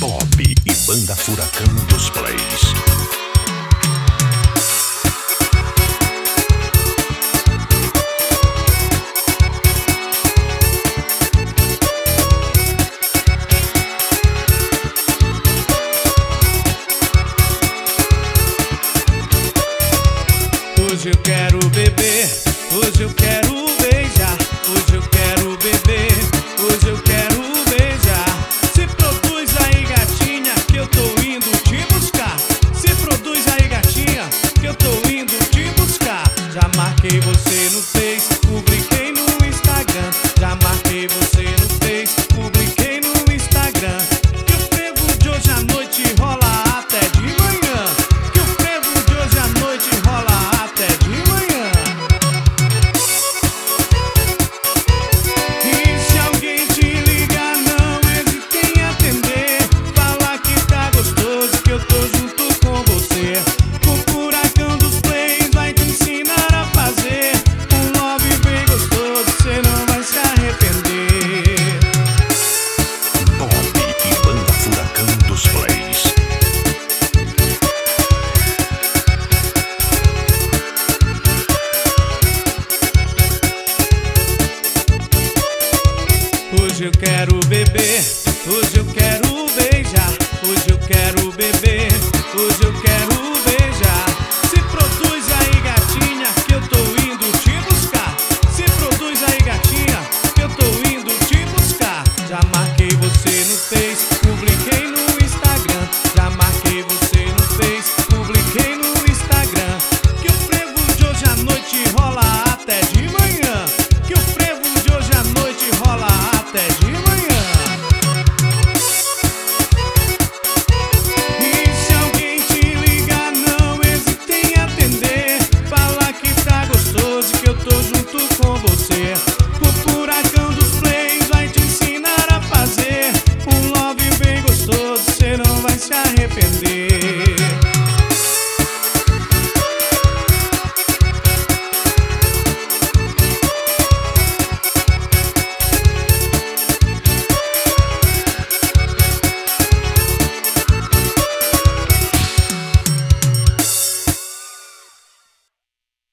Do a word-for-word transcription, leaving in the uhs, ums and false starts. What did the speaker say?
Bob e Banda Furacão dos Plays. Hoje eu quero beber, hoje eu quero beijar, hoje eu quero beber, hoje eu quero beijar. Se produz aí, gatinha, que eu tô indo te buscar. Se produz aí, gatinha, que eu tô indo te buscar. Já marquei você no Face, publiquei no Instagram. Já marquei você no Face, publiquei no Instagram. Que o frevo de hoje à noite rola até de manhã. Que o frevo de hoje à noite rola até de manhã. E se alguém te ligar, não hesite em atender. Fala que tá gostoso, que eu tô junto com você. O Furacão dos Plays vai te ensinar a fazer um love bem gostoso, cê não vai se arrepender. Bob e Banda Furacão dos Plays. Hoje eu quero beber, hoje eu quero beijar, hoje eu quero beber, hoje eu quero beijar. Se produz aí, gatinha, que eu tô indo te buscar. Se produz aí, gatinha, que eu tô indo te buscar. Já marquei você no Face, publiquei no Instagram. Já marquei você no Face, publiquei no Instagram. Que o frevo de hoje à noite rola até de manhã. Que o frevo de hoje à noite rola até de manhã. E se alguém te ligar, não hesite em atender. Fala que tá gostoso, que eu tô junto com você.